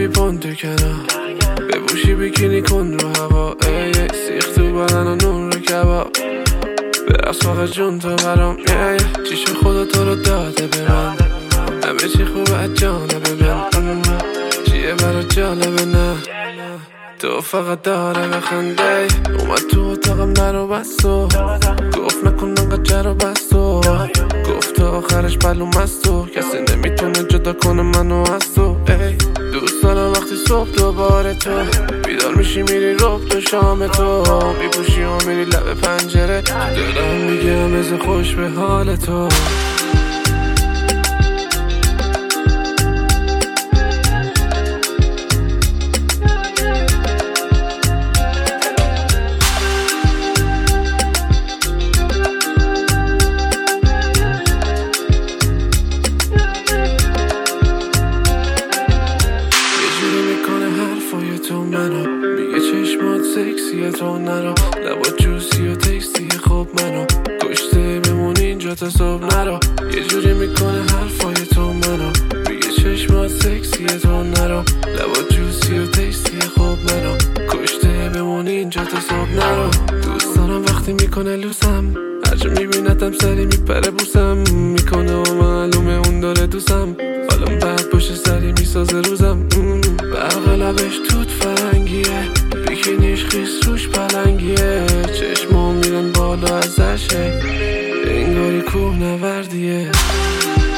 بگیری پونت کنار، بپوشی بیکینی کن رو هوا، ای سیخ تو بدن و نون رو کباب، برقص فقط جون تو برام، چیش خدا تو رو داده به من، همه چی خوبه از جانبه من، چیه برا جالبه نه تو فقط داره بخنده. اومد تو اتاقم در و بستو، گفت نکن انقدر جر و بستو، گفت تو آخرش معلوم است تو کسی نمیتونه جدا کنه منو از تو. دوست دارم وقتی صبح دوباره تو بیدار میشی میری رب تو شام تو، میپوشی و میری لب پنجره، دلم میگه همه خوش به حال تو. تو منو میگه چشمات سکسیه تو نرو، لبات جوسی و تکسیه خب منو کشته بمون اینجا تا صبح نرو، یه جوری میکنه حرفای تو منو میگه چشمات سکسیه تو نرو، لبات جوسی و تکسیه خب منو کشته بمون اینجا تا صبح نرو. دوست دارم وقتی میکنه لوسم، هرجا میبینتم سری میپره بوسم میکنه و معلومه اون داره دوستم، حالم بعد پشت سری میسازه روزم، برق لبش توت فرنگیه، بیکینیش خیس روش پلنگیه، چشمو میرن بالا ازشه انگاری کوه نوردیه.